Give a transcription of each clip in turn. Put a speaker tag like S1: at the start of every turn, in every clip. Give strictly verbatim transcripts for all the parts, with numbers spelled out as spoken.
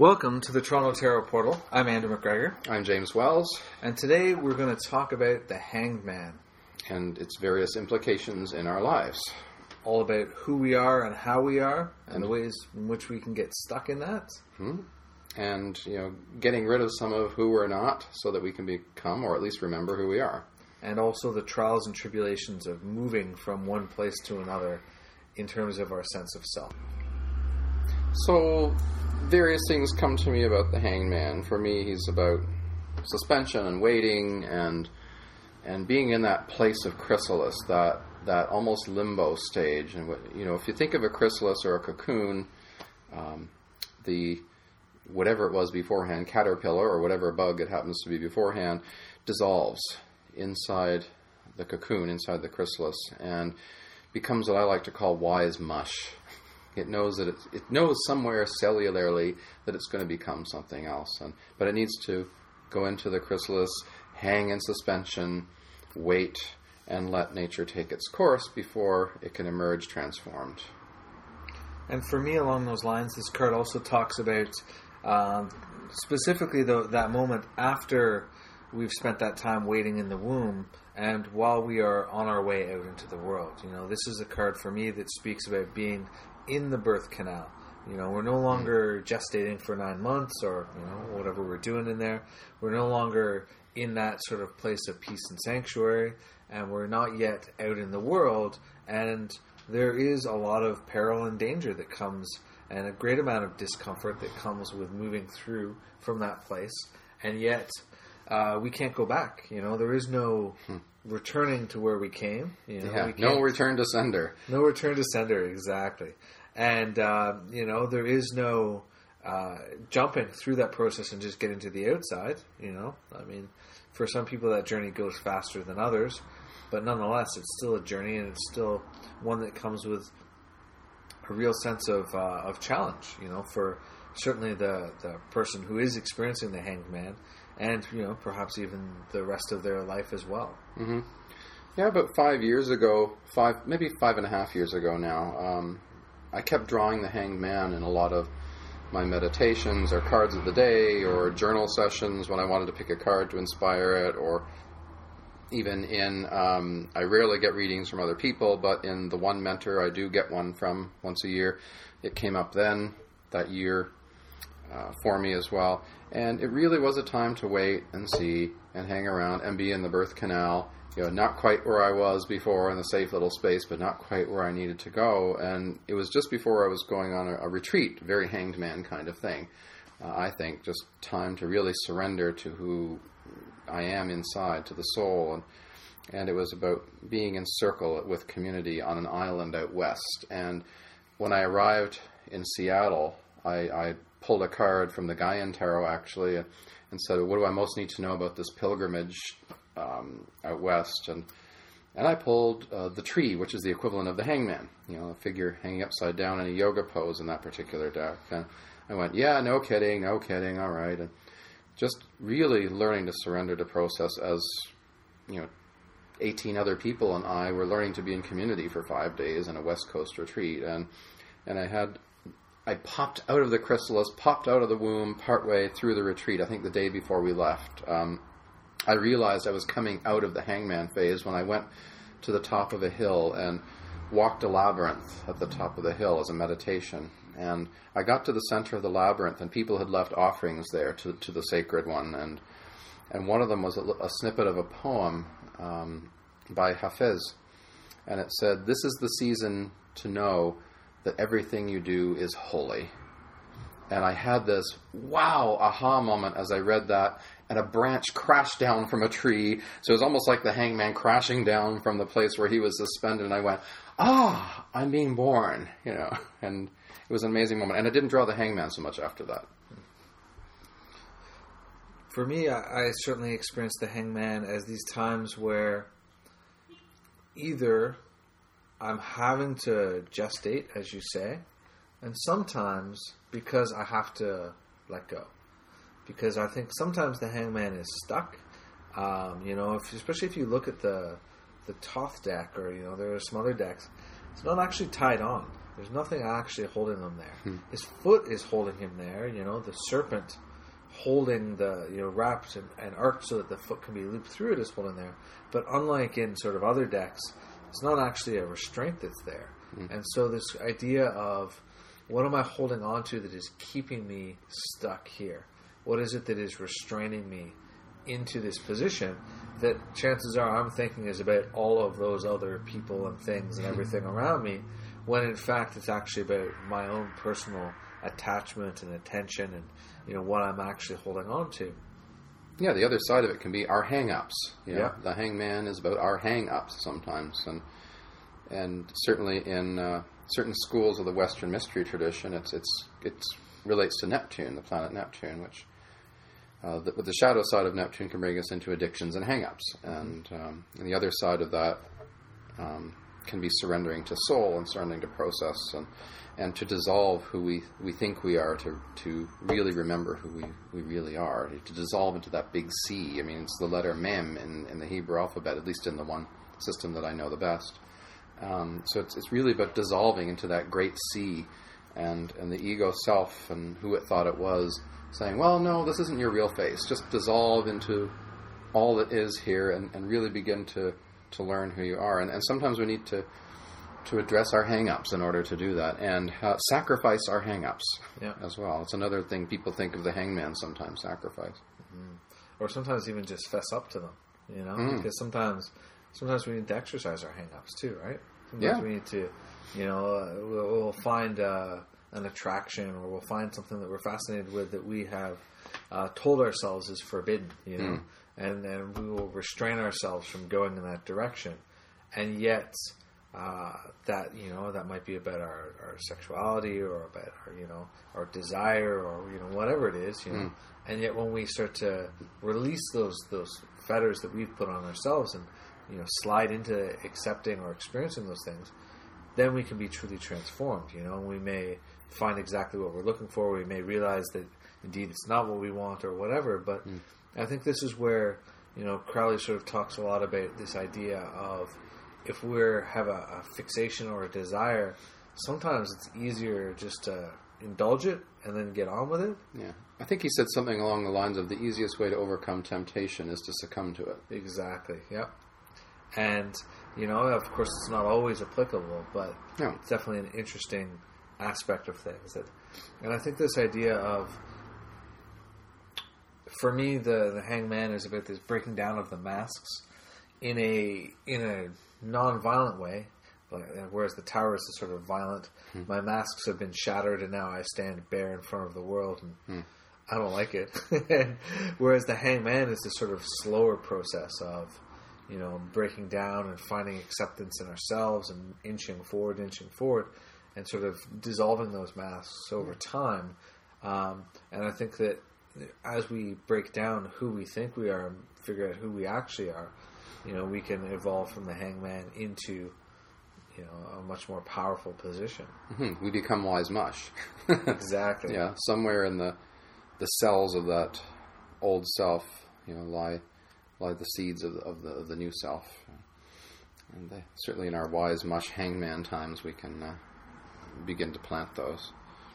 S1: Welcome to the Toronto Tarot Portal. I'm Andrew McGregor.
S2: I'm James Wells.
S1: And today we're going to talk about the Hanged Man.
S2: And its various implications in our lives.
S1: All about who we are and how we are, and, and the ways in which we can get stuck in that.
S2: Hmm. And, you know, getting rid of some of who we're not so that we can become, or at least remember who we are.
S1: And also the trials and tribulations of moving from one place to another in terms of our sense of self.
S2: So, various things come to me about the Hanged Man. For me, he's about suspension and waiting and and being in that place of chrysalis, that that almost limbo stage. And, you know, if you think of a chrysalis or a cocoon, um, the whatever it was beforehand, caterpillar or whatever bug it happens to be beforehand, dissolves inside the cocoon, inside the chrysalis, and becomes what I like to call wise mush. It knows that it, it knows somewhere cellularly that it's going to become something else, and but it needs to go into the chrysalis, hang in suspension, wait, and let nature take its course before it can emerge transformed.
S1: And for me, along those lines, this card also talks about um, specifically the, that moment after we've spent that time waiting in the womb and while we are on our way out into the world. You know, this is a card for me that speaks about being in the birth canal. You know, we're no longer gestating for nine months or, you know, whatever we're doing in there. We're no longer in that sort of place of peace and sanctuary, and we're not yet out in the world, and there is a lot of peril and danger that comes, and a great amount of discomfort that comes with moving through from that place, and yet uh, we can't go back. You know, there is no hmm. returning to where we came. You know,
S2: yeah,
S1: we
S2: no return to sender.
S1: No return to sender, exactly. And, uh, you know, there is no uh, jumping through that process and just getting to the outside, you know. I mean, for some people that journey goes faster than others, but nonetheless, it's still a journey, and it's still one that comes with a real sense of uh, of challenge, you know, for certainly the, the person who is experiencing the Hanged Man, and, you know, perhaps even the rest of their life as well.
S2: Mm-hmm. Yeah, about five years ago, five maybe five and a half years ago now, um, I kept drawing the Hanged Man in a lot of my meditations or cards of the day or journal sessions when I wanted to pick a card to inspire it, or even in, um, I rarely get readings from other people, but in the one mentor I do get one from once a year. It came up then, that year, uh, for me as well. And it really was a time to wait and see and hang around and be in the birth canal. You know, not quite where I was before in the safe little space, but not quite where I needed to go. And it was just before I was going on a, a retreat, very Hanged Man kind of thing. Uh, I think just time to really surrender to who I am inside, to the soul. And, and it was about being in circle with community on an island out west. And when I arrived in Seattle, I, I pulled a card from the Gaian Tarot, actually, and, and said, what do I most need to know about this pilgrimage Um, out west, and and I pulled uh, the tree, which is the equivalent of the hangman, you know, a figure hanging upside down in a yoga pose in that particular deck. And I went, yeah, no kidding, no kidding, all right, and just really learning to surrender to process as, you know, eighteen other people and I were learning to be in community for five days in a West Coast retreat, and and I had. I popped out of the chrysalis, popped out of the womb partway through the retreat, I think the day before we left. Um, I realized I was coming out of the hangman phase when I went to the top of a hill and walked a labyrinth at the top of the hill as a meditation. And I got to the center of the labyrinth, and people had left offerings there to to the sacred one. And and one of them was a, a snippet of a poem um, by Hafiz. And it said, "This is the season to know that everything you do is holy." And I had this, wow, aha moment as I read that, and a branch crashed down from a tree. So it was almost like the hangman crashing down from the place where he was suspended. And I went, ah, I'm being born, you know. And it was an amazing moment. And I didn't draw the hangman so much after that.
S1: For me, I, I certainly experienced the hangman as these times where either I'm having to gestate, as you say, and sometimes because I have to let go. Because I think sometimes the hangman is stuck. Um, you know, if, especially if you look at the the Thoth deck, or, you know, there are some other decks, it's not actually tied on. There's nothing actually holding them there.
S2: Hmm.
S1: His foot is holding him there, you know, the serpent holding the, you know, wrapped and, and arced so that the foot can be looped through it is holding there. But unlike in sort of other decks, it's not actually a restraint that's there. Hmm. And so this idea of, what am I holding on to that is keeping me stuck here? What is it that is restraining me into this position that chances are I'm thinking is about all of those other people and things and everything around me, when in fact it's actually about my own personal attachment and attention and, you know, what I'm actually holding on to.
S2: Yeah, the other side of it can be our hang-ups. You know,
S1: yeah.
S2: The hangman is about our hang-ups sometimes. And and certainly in uh, certain schools of the Western mystery tradition, it's it's it's relates to Neptune, the planet Neptune, which uh, the, the shadow side of Neptune can bring us into addictions and hang-ups. And, um, and the other side of that um, can be surrendering to soul and surrendering to process and and to dissolve who we, we think we are, to to really remember who we, we really are, to dissolve into that big C. I mean, it's the letter Mem in, in the Hebrew alphabet, at least in the one system that I know the best. Um, so it's it's really about dissolving into that great sea, and, and the ego self and who it thought it was, saying, well, no, this isn't your real face. Just dissolve into all that is here and, and really begin to, to learn who you are. And, and sometimes we need to to address our hang-ups in order to do that, and uh, sacrifice our hang-ups
S1: yeah.
S2: as well. It's another thing people think of the hangman sometimes, sacrifice.
S1: Mm-hmm. Or sometimes even just fess up to them, you know,
S2: mm.
S1: because sometimes sometimes we need to exercise our hang-ups too, right? Sometimes
S2: yeah.
S1: we need to, you know, uh, we'll, we'll find uh, an attraction, or we'll find something that we're fascinated with that we have uh, told ourselves is forbidden, you know, mm. and then we will restrain ourselves from going in that direction, and yet uh, that, you know, that might be about our, our sexuality or about our, you know, our desire or, you know, whatever it is, you know, mm. and yet when we start to release those those fetters that we've put on ourselves and, you know, slide into accepting or experiencing those things, then we can be truly transformed, you know, and we may find exactly what we're looking for. We may realize that indeed it's not what we want or whatever, but mm. I think this is where, you know, Crowley sort of talks a lot about this idea of if we have a, a fixation or a desire, sometimes it's easier just to indulge it and then get on with it.
S2: Yeah. I think he said something along the lines of the easiest way to overcome temptation is to succumb to it.
S1: Exactly, yeah. And, you know, of course it's not always applicable, but
S2: no.
S1: It's definitely an interesting aspect of things. That, and I think this idea of, for me, the, the hangman is about this breaking down of the masks in a in a non-violent way, whereas the tower is the sort of violent. Hmm. My masks have been shattered, and now I stand bare in front of the world, and hmm. I don't like it. Whereas the hangman is this sort of slower process of, you know, breaking down and finding acceptance in ourselves and inching forward, inching forward, and sort of dissolving those masks over time. Um, and I think that as we break down who we think we are and figure out who we actually are, you know, we can evolve from the hangman into, you know, a much more powerful position.
S2: Mm-hmm. We become wise mush.
S1: Exactly.
S2: Yeah, somewhere in the the cells of that old self, you know, lie lie the seeds of, of the of the new self. And they, certainly in our wise mush hangman times, we can uh, begin to plant those.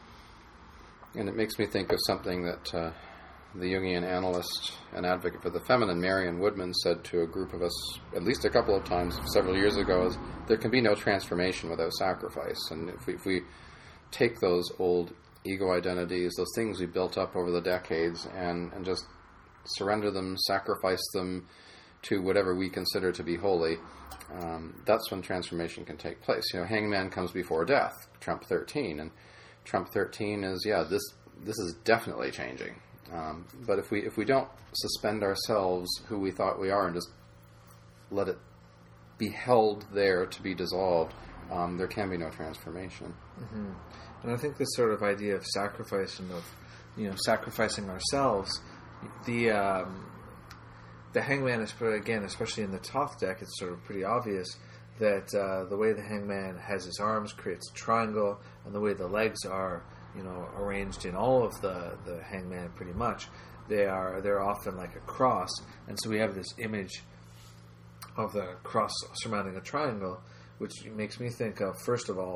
S2: And it makes me think of something that uh, the Jungian analyst and advocate for the feminine, Marion Woodman, said to a group of us at least a couple of times several years ago, is there can be no transformation without sacrifice. And if we, if we take those old ego identities, those things we built up over the decades, and, and just surrender them, sacrifice them to whatever we consider to be holy, um, that's when transformation can take place. You know, hangman comes before death, Trump thirteen, and Trump thirteen is, yeah, this this is definitely changing. Um, but if we if we don't suspend ourselves, who we thought we are, and just let it be held there to be dissolved, um, there can be no transformation.
S1: Mm-hmm. And I think this sort of idea of sacrifice and of, you know, sacrificing ourselves, the um, the hangman is, again, especially in the Thoth deck, it's sort of pretty obvious that uh, the way the hangman has his arms creates a triangle, and the way the legs are, you know, arranged in all of the, the hangman pretty much, they are they're often like a cross, and so we have this image of the cross surmounting a triangle, which makes me think of, first of all,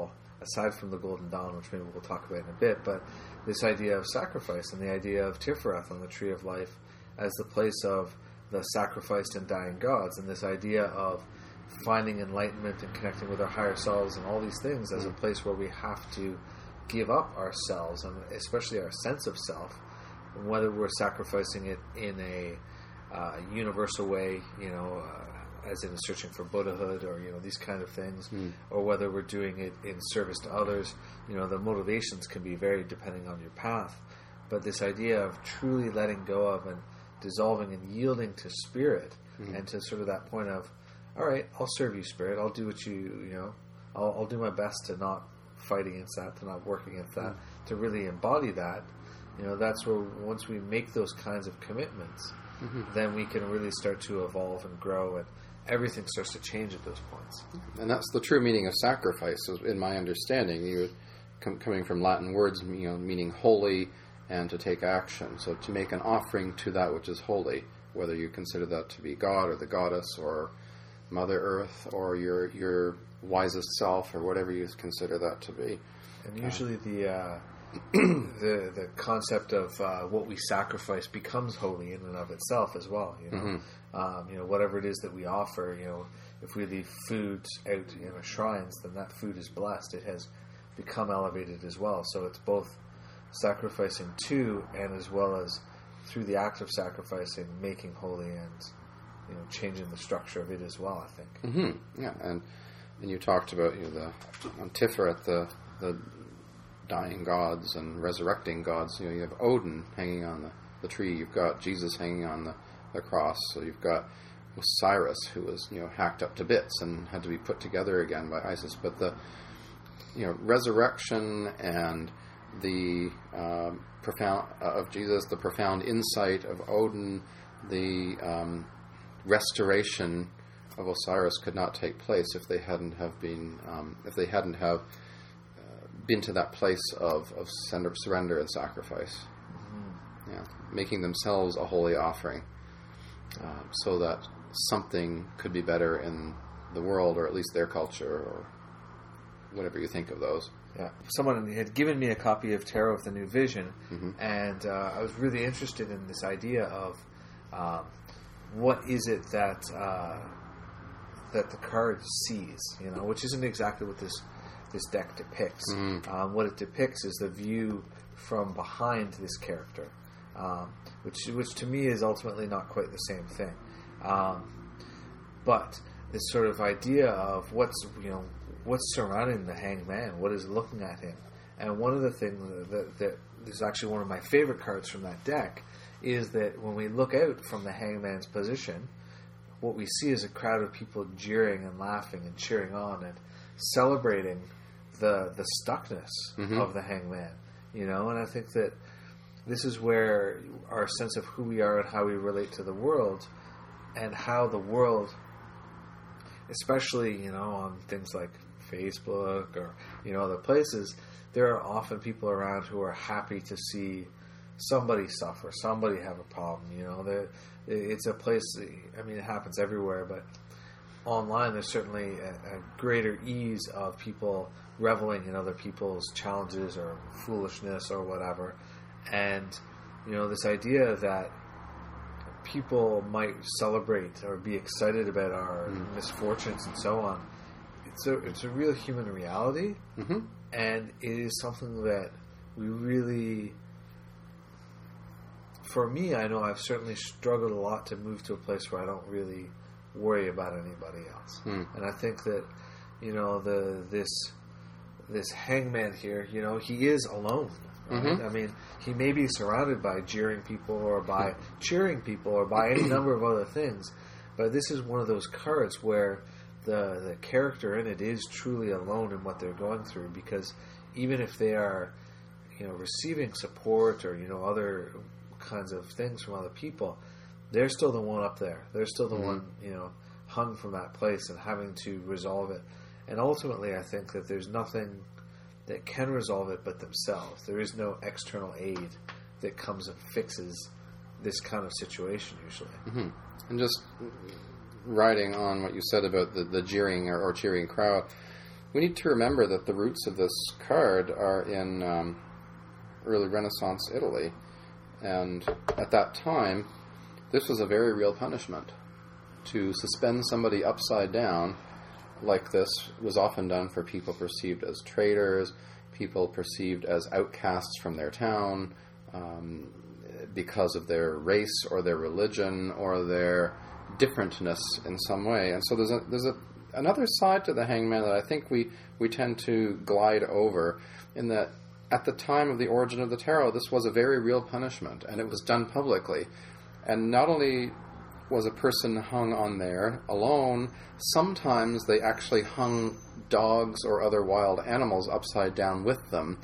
S1: aside from the Golden Dawn, which maybe we'll talk about in a bit, but this idea of sacrifice and the idea of Tifereth on the Tree of Life as the place of the sacrificed and dying gods, and this idea of finding enlightenment and connecting with our higher selves and all these things as a place where we have to give up ourselves, and especially our sense of self, and whether we're sacrificing it in a uh, universal way, you know, uh, as in searching for Buddhahood or, you know, these kind of things, mm. or whether we're doing it in service to others. You know, the motivations can be varied depending on your path, but this idea of truly letting go of and dissolving and yielding to spirit, mm. and to sort of that point of, all right, I'll serve you, Spirit. I'll do what you, you know, I'll, I'll do my best to not fight against that, to not work against that, mm. to really embody that. You know, that's where once we make those kinds of commitments, mm-hmm. then we can really start to evolve and grow, and everything starts to change at those points.
S2: And that's the true meaning of sacrifice, in my understanding. You com- coming from Latin words, you know, meaning holy and to take action. So to make an offering to that which is holy, whether you consider that to be God or the goddess or Mother Earth or your your wisest self or whatever you consider that to be.
S1: And usually the uh, the the concept of uh, what we sacrifice becomes holy in and of itself as well. You know, mm-hmm. um, you know, whatever it is that we offer. You know, if we leave food out in our shrines, then that food is blessed. It has become elevated as well. So it's both sacrificing to, and as well as through the act of sacrificing, making holy and, you know, changing the structure of it as well, I think.
S2: Mm-hmm. Yeah, and and you talked about, you know, the on Tiferet, the the dying gods and resurrecting gods. You know, you have Odin hanging on the, the tree. You've got Jesus hanging on the, the cross. So you've got Osiris, who was, you know, hacked up to bits and had to be put together again by Isis. But the, you know, resurrection and the um, profound uh, of Jesus, the profound insight of Odin, the um, restoration of Osiris could not take place if they hadn't have been um, if they hadn't have uh, been to that place of of surrender and sacrifice, mm-hmm. yeah, making themselves a holy offering, uh, so that something could be better in the world, or at least their culture, or whatever you think of those.
S1: Yeah, someone had given me a copy of Tarot of the New Vision, mm-hmm. and uh, I was really interested in this idea of um, what is it that uh, that the card sees, you know, which isn't exactly what this this deck depicts. Mm-hmm. Um, what it depicts is the view from behind this character, um, which which to me is ultimately not quite the same thing. Um, but this sort of idea of what's, you know, what's surrounding the hanged man, what is looking at him. And one of the things that, that, that is actually one of my favorite cards from that deck is that when we look out from the hanged man's position, what we see is a crowd of people jeering and laughing and cheering on and celebrating the the stuckness mm-hmm. of the hanged man, you know. And I think that this is where our sense of who we are and how we relate to the world, and how the world, especially, you know, on things like Facebook or, you know, other places, there are often people around who are happy to see somebody suffer, somebody have a problem. You know, that it's a place. I mean, it happens everywhere, but online there's certainly a, a greater ease of people reveling in other people's challenges or foolishness or whatever. And, you know, this idea that people might celebrate or be excited about our mm. misfortunes and so on, it's a it's a real human reality, mm-hmm. and it is something that we really, for me, I know I've certainly struggled a lot to move to a place where I don't really worry about anybody else. Mm. And I think that, you know, the this this hangman here, you know, he is alone. Right? Mm-hmm. I mean, he may be surrounded by jeering people or by cheering people or by any number of other things, but this is one of those cards where the the character in it is truly alone in what they're going through, because even if they are, you know, receiving support or, you know, other kinds of things from other people, they're still the one up there. They're still the mm-hmm. one, you know, hung from that place and having to resolve it. And ultimately, I think that there's nothing that can resolve it but themselves. There is no external aid that comes and fixes this kind of situation usually.
S2: Mm-hmm. And just riding on what you said about the, the jeering or, or cheering crowd, we need to remember that the roots of this card are in um, early Renaissance Italy. And at that time, this was a very real punishment. To suspend somebody upside down like this was often done for people perceived as traitors, people perceived as outcasts from their town, um, because of their race or their religion or their differentness in some way. And so there's a, there's a, another side to the hangman that I think we, we tend to glide over, in that at the time of the origin of the tarot, this was a very real punishment, and it was done publicly. And not only was a person hung on there alone, sometimes they actually hung dogs or other wild animals upside down with them,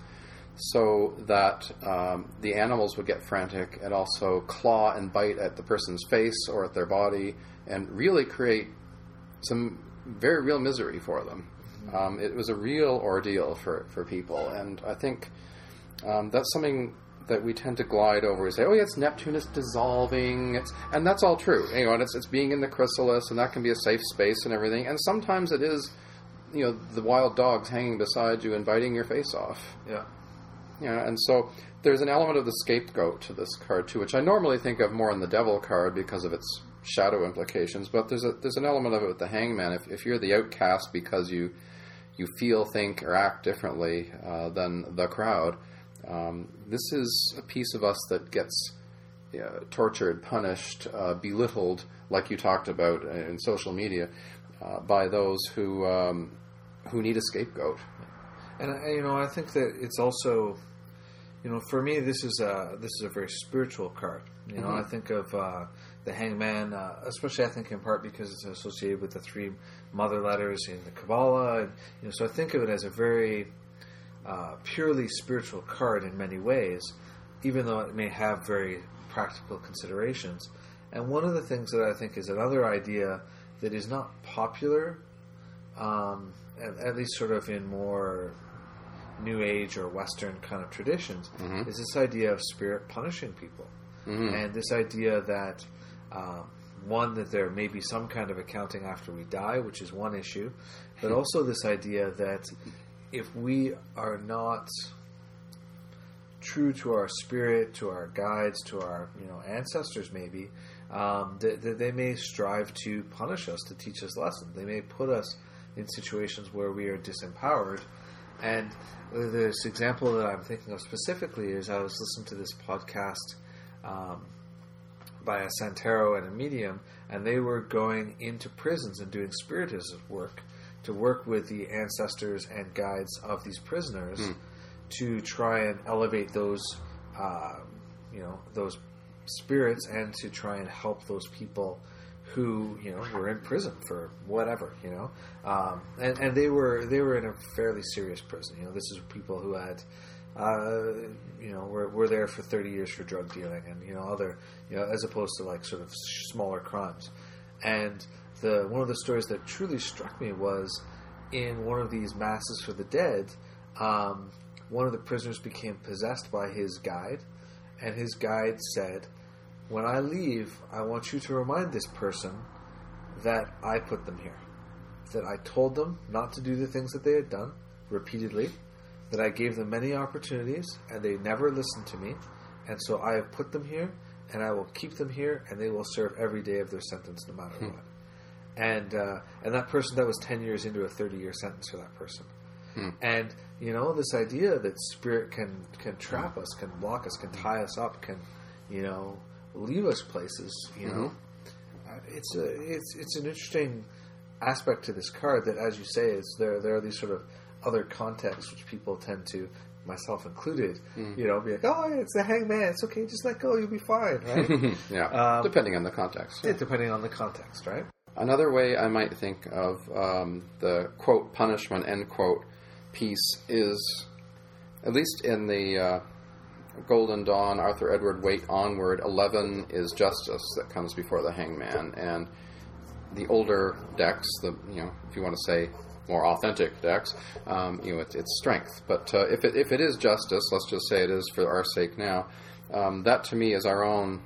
S2: so that um, the animals would get frantic and also claw and bite at the person's face or at their body and really create some very real misery for them. Um, it was a real ordeal for, for people, and I think um, that's something that we tend to glide over. We say, oh, yeah, it's Neptunus dissolving, it's, and that's all true. You know, and it's, it's being in the chrysalis, and that can be a safe space and everything, and sometimes it is, you know, the wild dogs hanging beside you and biting your face off.
S1: Yeah.
S2: Yeah, and so there's an element of the scapegoat to this card too, which I normally think of more in the devil card because of its shadow implications. But there's a there's an element of it with the hangman. If if you're the outcast because you you feel, think, or act differently uh, than the crowd, um, this is a piece of us that gets uh, tortured, punished, uh, belittled, like you talked about in social media, uh, by those who um, who need a scapegoat.
S1: And you know, I think that it's also, you know, for me, this is a this is a very spiritual card. You know,
S2: Mm-hmm.
S1: I think of uh, the Hangman, uh, especially I think in part because it's associated with the three mother letters in the Kabbalah, and you know, so I think of it as a very uh, purely spiritual card in many ways, even though it may have very practical considerations. And one of the things that I think is another idea that is not popular, um, at, at least sort of in more New Age or Western kind of traditions,
S2: Mm-hmm.
S1: is this idea of spirit punishing people.
S2: Mm-hmm.
S1: And this idea that, um, one, that there may be some kind of accounting after we die, which is one issue, but also this idea that if we are not true to our spirit, to our guides, to our you know ancestors maybe, um, that, that they may strive to punish us, to teach us lessons. They may put us in situations where we are disempowered. And this example that I'm thinking of specifically is I was listening to this podcast um, by a Santero and a medium, and they were going into prisons and doing spiritism work to work with the ancestors and guides of these prisoners mm. to try and elevate those, uh, you know, those spirits, and to try and help those people who you know were in prison for whatever, you know, um, and and they were they were in a fairly serious prison. You know, this is people who had, uh, you know, were were there for thirty years for drug dealing and you know other, you know, as opposed to like sort of smaller crimes. And the one of the stories that truly struck me was in one of these masses for the dead, um, one of the prisoners became possessed by his guide, and his guide said, when I leave, I want you to remind this person that I put them here. That I told them not to do the things that they had done, repeatedly. That I gave them many opportunities, and they never listened to me. And so I have put them here, and I will keep them here, and they will serve every day of their sentence no matter what. And uh, and that person, that was ten years into a thirty-year sentence for that person. Hmm. And, you know, this idea that spirit can, can trap us, can block us, can tie us up, can, you know, leave us places, you know. Mm-hmm. Uh, it's a it's it's an interesting aspect to this card that, as you say, is there there are these sort of other contexts which people tend to, myself included, mm. you know, be like, oh, it's the hangman, it's okay, just let go, you'll be fine, right?
S2: yeah, um, depending on the context.
S1: Yeah, depending on the context, right?
S2: Another way I might think of um, the quote punishment end quote piece is, at least in the uh, Golden Dawn, Arthur Edward Waite onward, eleven is justice that comes before the hangman, and the older decks, the you know, if you want to say more authentic decks, um, you know, it, it's strength. But uh, if it if it is justice, let's just say it is for our sake now. Um, that to me is our own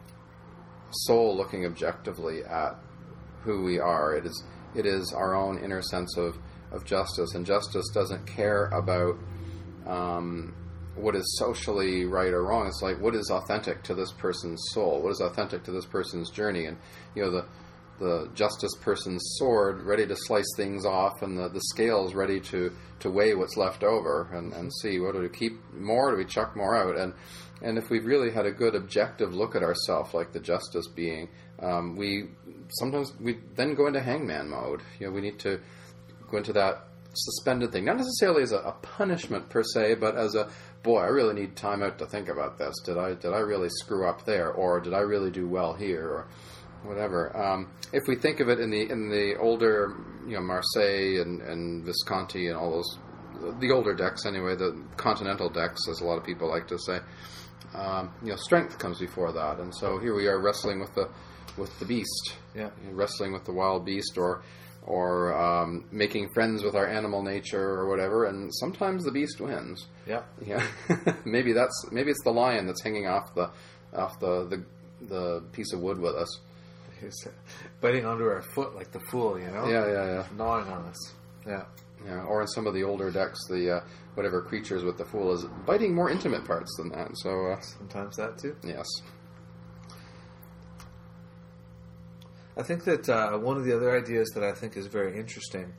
S2: soul looking objectively at who we are. It is it is our own inner sense of of justice, and justice doesn't care about um, what is socially right or wrong. It's like, what is authentic to this person's soul? What is authentic to this person's journey? And, you know, the the justice person's sword ready to slice things off, and the, the scales ready to, to weigh what's left over and, and see, what do we keep more, do we chuck more out? And and if we've really had a good objective look at ourselves, like the justice being, um, we sometimes we then go into hangman mode. You know, we need to go into that suspended thing, not necessarily as a, a punishment per se, but as a, boy, I really need time out to think about this. Did I did I really screw up there, or did I really do well here, or whatever. Um, if we think of it in the in the older, you know, Marseille and, and Visconti and all those, the older decks anyway, the continental decks, as a lot of people like to say, um, you know, strength comes before that. And so here we are wrestling with the with the beast,
S1: yeah,
S2: you know, wrestling with the wild beast, or or um, making friends with our animal nature or whatever. And sometimes the beast wins.
S1: Yeah,
S2: yeah. maybe that's maybe it's the lion that's hanging off the off the the, the piece of wood with us.
S1: He's biting onto our foot like the fool, you know?
S2: Yeah, yeah, yeah.
S1: Gnawing on us. Yeah.
S2: Yeah, or in some of the older decks, the uh, whatever creatures with the fool is biting more intimate parts than that. So uh,
S1: sometimes that too.
S2: Yes.
S1: I think that uh, one of the other ideas that I think is very interesting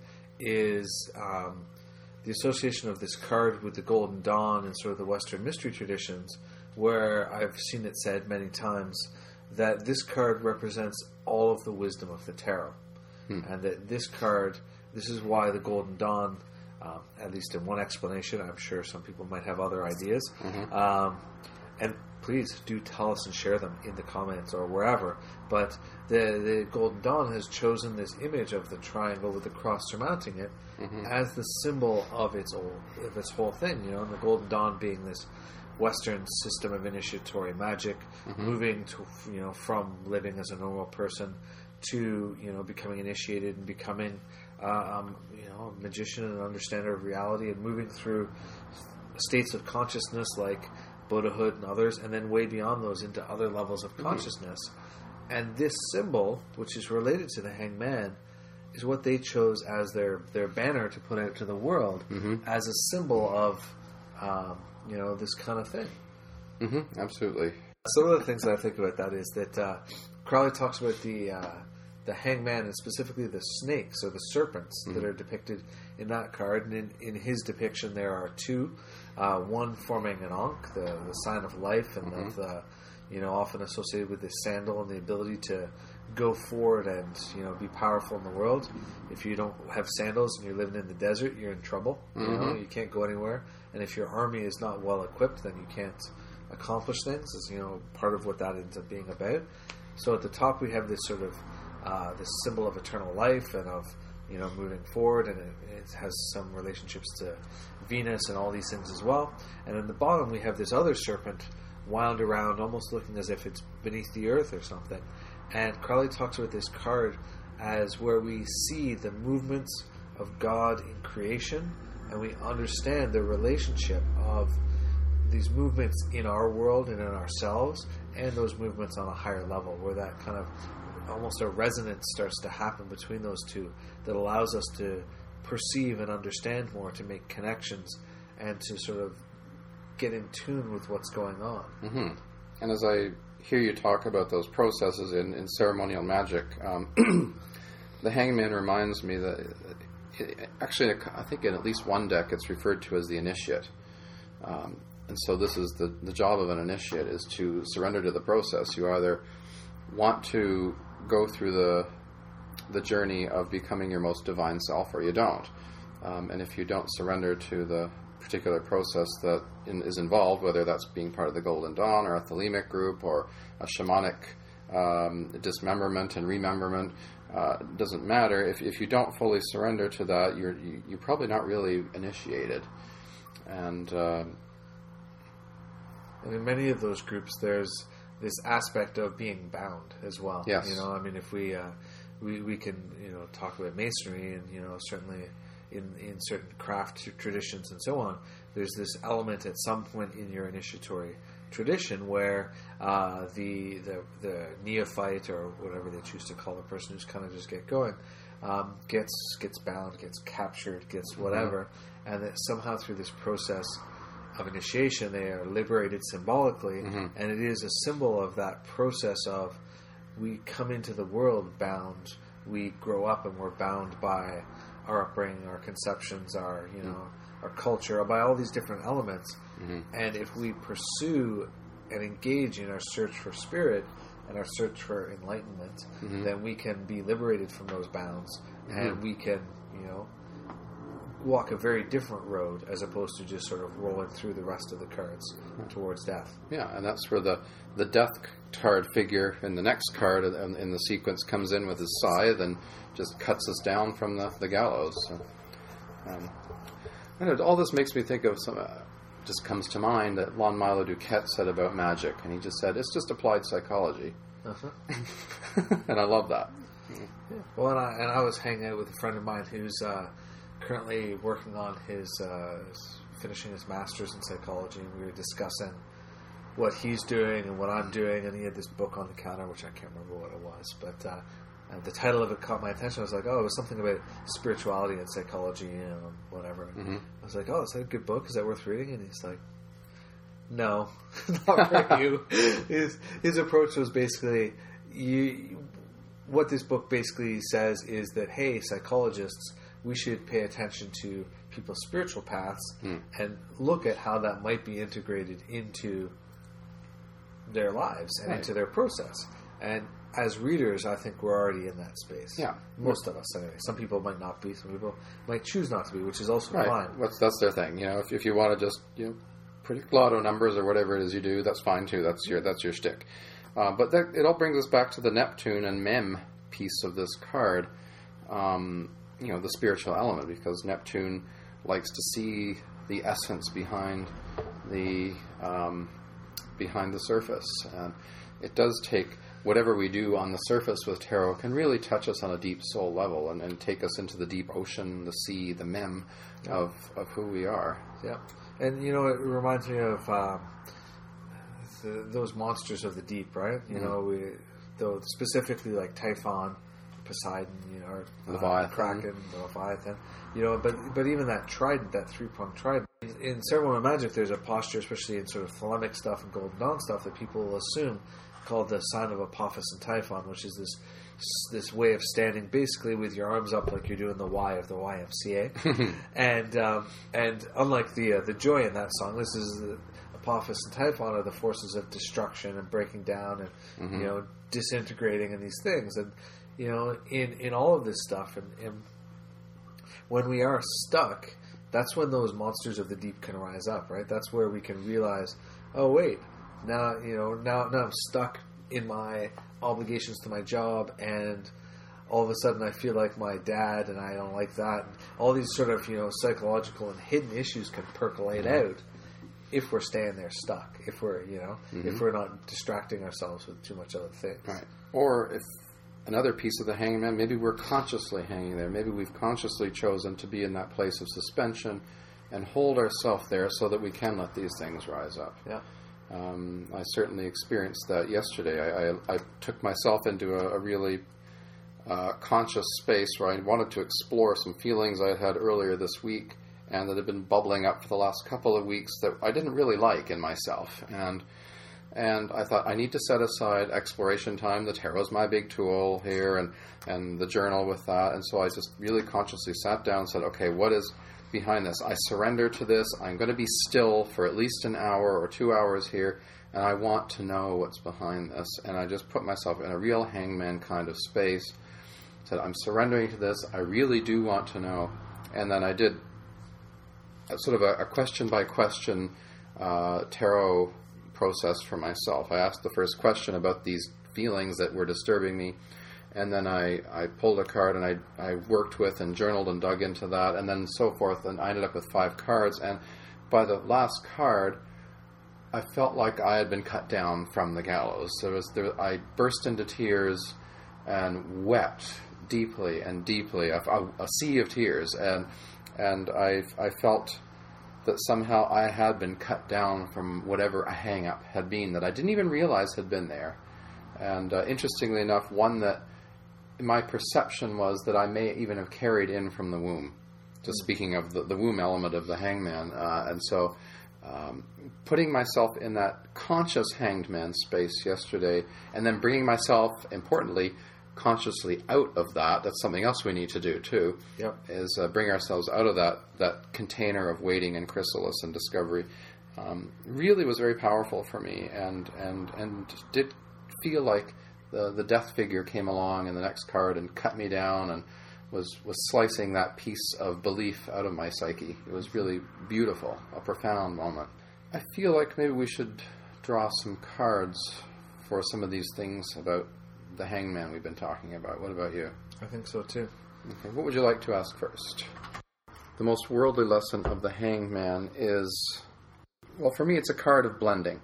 S1: is um, the association of this card with the Golden Dawn and sort of the Western mystery traditions, where I've seen it said many times that this card represents all of the wisdom of the tarot. Hmm. And that this card, this is why the Golden Dawn, um, at least in one explanation, I'm sure some people might have other ideas, mm-hmm. um, and please do tell us and share them in the comments or wherever, but the, the Golden Dawn has chosen this image of the triangle with the cross surmounting it mm-hmm. as the symbol of its, old, of its whole thing, you know, and the Golden Dawn being this Western system of initiatory magic, mm-hmm. moving to, you know, from living as a normal person to, you know, becoming initiated and becoming, uh, um, you know, a magician and an understander of reality, and moving through states of consciousness like Buddhahood and others, and then way beyond those into other levels of consciousness. Mm-hmm. And this symbol, which is related to the hangman, is what they chose as their, their banner to put out to the world mm-hmm. as a symbol of, um, you know, this kind of thing.
S2: Mm-hmm, absolutely.
S1: Some of the things that I think about that is that uh, Crowley talks about the uh, the hangman and specifically the snakes or the serpents mm-hmm. that are depicted in that card. And in, in his depiction, there are two. Uh, one forming an Ankh, the, the sign of life, and mm-hmm. of the, you know, often associated with this sandal and the ability to go forward and, you know, be powerful in the world. If you don't have sandals and you're living in the desert, you're in trouble. Mm-hmm. You know, you can't go anywhere. And if your army is not well equipped, then you can't accomplish things. Is, you know, part of what that ends up being about. So at the top we have this sort of uh, this symbol of eternal life and of, you know, moving forward, and it, it has some relationships to Venus and all these things as well. And in the bottom we have this other serpent wound around, almost looking as if it's beneath the earth or something. And Crowley talks about this card as where we see the movements of God in creation, and we understand the relationship of these movements in our world and in ourselves, and those movements on a higher level, where that kind of almost a resonance starts to happen between those two that allows us to perceive and understand more, to make connections, and to sort of get in tune with what's going on.
S2: Mm-hmm. And as I hear you talk about those processes in, in ceremonial magic, um, the hangman reminds me that it, actually, I think in at least one deck it's referred to as the initiate. Um, and so this is the, the job of an initiate, is to surrender to the process. You either want to go through the the journey of becoming your most divine self, or you don't. Um, and if you don't surrender to the particular process that in, is involved, whether that's being part of the Golden Dawn or a Thelemic group or a shamanic um, dismemberment and rememberment, uh, doesn't matter. If if you don't fully surrender to that, you're you, you're probably not really initiated. And uh,
S1: and in many of those groups, there's this aspect of being bound as well.
S2: Yes.
S1: You know, I mean, if we uh, we we can, you know, talk about masonry, and, you know, certainly in in certain craft traditions and so on, there's this element at some point in your initiatory tradition where uh, the, the the neophyte, or whatever they choose to call the person who's kind of just get going, um, gets gets bound, gets captured, gets whatever, mm-hmm. and that somehow through this process of initiation they are liberated symbolically, mm-hmm. and it is a symbol of that process of we come into the world bound, we grow up and we're bound by our upbringing, our conceptions, our you know mm-hmm. our culture, by all these different elements. Mm-hmm. And if we pursue and engage in our search for spirit and our search for enlightenment, mm-hmm. then we can be liberated from those bounds, mm-hmm. and we can, you know, walk a very different road as opposed to just sort of rolling through the rest of the cards mm-hmm. towards death.
S2: Yeah, and that's where the, the death card figure in the next card in, in the sequence comes in with his scythe and just cuts us down from the, the gallows. So, um, I know, all this makes me think of some... Uh, just comes to mind that Lon Milo Duquette said about magic, and he just said, it's just applied psychology. Uh-huh. And I love that.
S1: Yeah. Well, and I, and I was hanging out with a friend of mine who's uh, currently working on his, uh, finishing his master's in psychology, and we were discussing what he's doing and what I'm doing, and he had this book on the counter, which I can't remember what it was, but uh, and the title of it caught my attention. I was like, oh, it was something about spirituality and psychology and whatever. Mm-hmm. I was like, oh, is that a good book? Is that worth reading? And he's like, no, not for you. His, his approach was basically, you. What this book basically says is that, hey, psychologists, we should pay attention to people's spiritual paths mm. and look at how that might be integrated into their lives and right. into their process. And as readers, I think we're already in that space.
S2: Yeah.
S1: Most of us, anyway. Some people might not be. Some people might choose not to be, which is also
S2: right.
S1: fine.
S2: That's, that's their thing. You know, if, if you want to just, you know, predict lotto numbers or whatever it is you do, that's fine too. That's your that's your shtick. Uh, but that, it all brings us back to the Neptune and Mem piece of this card. Um, you know, the spiritual element, because Neptune likes to see the essence behind the um, behind the surface, and it does take. Whatever we do on the surface with tarot can really touch us on a deep soul level and, and take us into the deep ocean, the sea, the mem yeah. of, of who we are.
S1: Yeah. And, you know, it reminds me of um, the, those monsters of the deep, right? You mm-hmm. know, we, though specifically like Typhon, Poseidon, you know, or
S2: Leviathan.
S1: Uh, Kraken, the Leviathan. You know, but but even that trident, that three-pronged trident, in, in Ceremonial Magic, there's a posture, especially in sort of Thelemic stuff and Golden Dawn stuff, that people will assume, called the sign of Apophis and Typhon, which is this this way of standing basically with your arms up like you're doing the Y of the Y M C A. and um, and unlike the uh, the joy in that song, this is the Apophis and Typhon are the forces of destruction and breaking down and mm-hmm. you know disintegrating and these things. And you know in, in all of this stuff, and, and when we are stuck, that's when those monsters of the deep can rise up, right? That's where we can realize, oh wait. Now you know. Now, now I'm stuck in my obligations to my job, and all of a sudden I feel like my dad, and I don't like that. And all these sort of you know psychological and hidden issues can percolate mm-hmm. out if we're staying there stuck. If we're you know mm-hmm. if we're not distracting ourselves with too much other things.
S2: Right. Or if another piece of the hangman, maybe we're consciously hanging there. Maybe we've consciously chosen to be in that place of suspension and hold ourselves there so that we can let these things rise up.
S1: Yeah.
S2: Um, I certainly experienced that yesterday. I, I, I took myself into a, a really uh, conscious space where I wanted to explore some feelings I had had earlier this week and that had been bubbling up for the last couple of weeks that I didn't really like in myself. And and I thought, I need to set aside exploration time. The tarot's my big tool here, and, and the journal with that. And so I just really consciously sat down and said, okay, what is behind this? I surrender to this. I'm going to be still for at least an hour or two hours here, and I want to know what's behind this. And I just put myself in a real hangman kind of space. Said, I'm surrendering to this. I really do want to know. And then I did a, sort of a, a question by question uh, tarot process for myself. I asked the first question about these feelings that were disturbing me. And then I, I pulled a card and I, I worked with and journaled and dug into that and then so forth. And I ended up with five cards. And by the last card, I felt like I had been cut down from the gallows. There was, there, I burst into tears and wept deeply and deeply, a, a, a sea of tears. And and I I felt that somehow I had been cut down from whatever a hang-up had been that I didn't even realize had been there. And uh, interestingly enough, one that my perception was that I may even have carried in from the womb. Just speaking of the, the womb element of the hangman. Uh, and so um, putting myself in that conscious hanged man space yesterday, and then bringing myself, importantly, consciously out of that, that's something else we need to do too,
S1: yep.
S2: is uh, bring ourselves out of that, that container of waiting and chrysalis and discovery. Um, really was very powerful for me, and, and, and did feel like the, the death figure came along in the next card and cut me down and was, was slicing that piece of belief out of my psyche. It was really beautiful, a profound moment. I feel like maybe we should draw some cards for some of these things about the hangman we've been talking about. What about you?
S1: I think so too.
S2: Okay, what would you like to ask first? The most worldly lesson of the hangman is, well, for me it's a card of blending.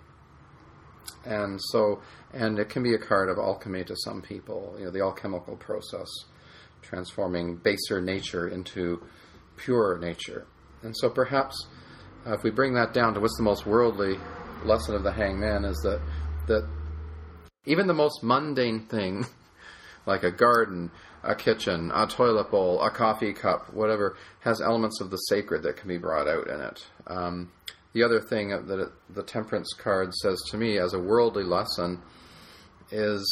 S2: And so, and it can be a card of alchemy to some people, you know, the alchemical process, transforming baser nature into pure nature. And so perhaps uh, if we bring that down to what's the most worldly lesson of the hangman is that that even the most mundane thing, like a garden, a kitchen, a toilet bowl, a coffee cup, whatever, has elements of the sacred that can be brought out in it. Um, the other thing that it, the temperance card says to me as a worldly lesson is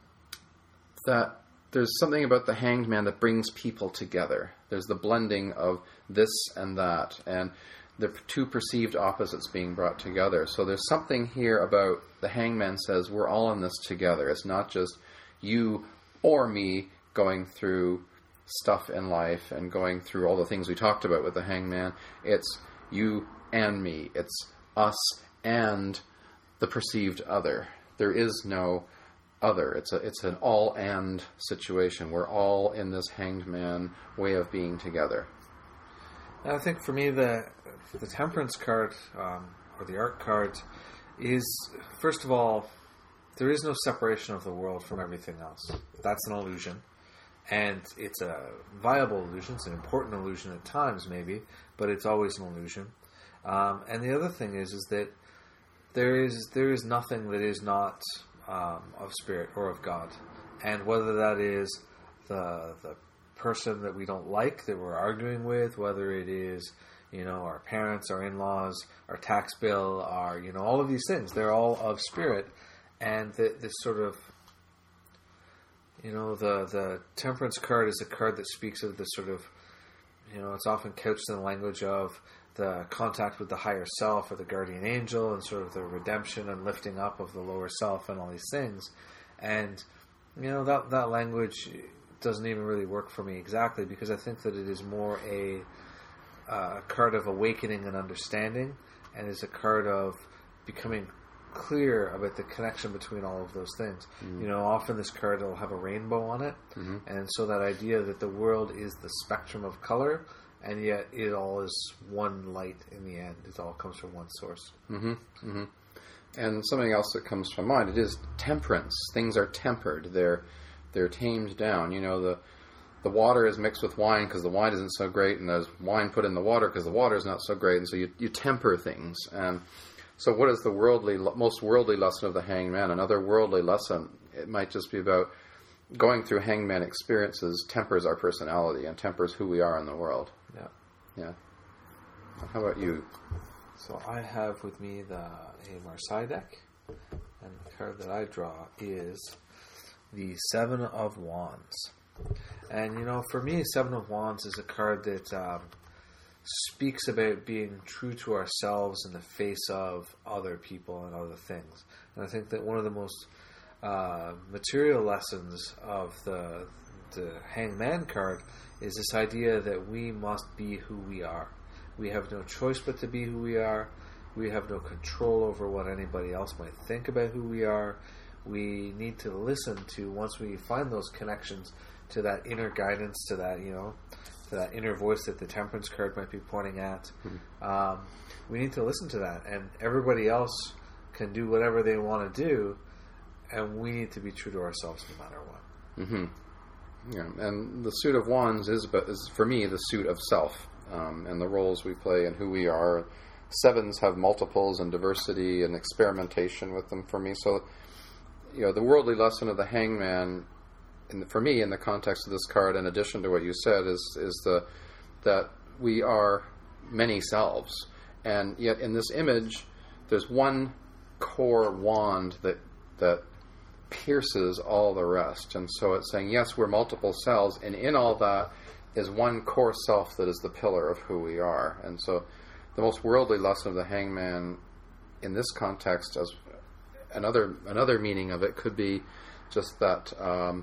S2: that there's something about the hanged man that brings people together. There's the blending of this and that, and the two perceived opposites being brought together. So there's something here about the hangman says we're all in this together. It's not just you or me going through stuff in life and going through all the things we talked about with the hangman. It's you and me. It's us and the perceived other. There is no other. It's a it's an all and situation. We're all in this hanged man way of being together.
S1: And I think for me the the temperance card um, or the art card is, first of all, there is no separation of the world from everything else. That's an illusion, and it's a viable illusion. It's an important illusion at times, maybe, but it's always an illusion. Um, and the other thing is, is that there is there is nothing that is not um, of spirit or of God, and whether that is the the person that we don't like that we're arguing with, whether it is, you know, our parents, our in-laws, our tax bill, our, you know, all of these things, they're all of spirit, and the, this sort of, you know, the the temperance card is a card that speaks of this sort of, you know, it's often couched in the language of the contact with the higher self or the guardian angel and sort of the redemption and lifting up of the lower self and all these things. And, you know, that, that language doesn't even really work for me exactly, because I think that it is more a uh, card of awakening and understanding, and is a card of becoming clear about the connection between all of those things. Mm-hmm. You know, often this card will have a rainbow on it, mm-hmm. and so that idea that the world is the spectrum of color, and yet it all is one light in the end. It all comes from one source.
S2: Mm-hmm. Mm-hmm. And something else that comes from mind, it is temperance. Things are tempered. They're they're tamed down. You know, the the water is mixed with wine because the wine isn't so great, and there's wine put in the water because the water is not so great, and so you, you temper things. And so what is the worldly, most worldly lesson of the hanged man? Another worldly lesson, it might just be about going through hangman experiences tempers our personality and tempers who we are in the world.
S1: Yeah.
S2: Yeah. How about you?
S1: So I have with me the a Marseille deck, and the card that I draw is the Seven of Wands. And, you know, for me, Seven of Wands is a card that um, speaks about being true to ourselves in the face of other people and other things. And I think that one of the most uh, material lessons of the the Hangman card is this idea that we must be who we are. We have no choice but to be who we are. We have no control over what anybody else might think about who we are. We need to listen to, once we find those connections, to that inner guidance, to that, you know, to that inner voice that the Temperance card might be pointing at. Mm-hmm. Um, we need to listen to that, and everybody else can do whatever they want to do, and we need to be true to ourselves no matter what.
S2: Mm-hmm. Yeah, and the suit of wands is, is, for me, the suit of self. um, and the roles we play and who we are. Sevens have multiples and diversity and experimentation with them for me. So, you know, the worldly lesson of the hangman, in the, for me, in the context of this card, in addition to what you said, is is the that we are many selves, and yet in this image, there's one core wand that that pierces all the rest. And so it's saying, yes, we're multiple selves, and in all that is one core self that is the pillar of who we are. And so the most worldly lesson of the hangman in this context, as another another meaning of it, could be just that um,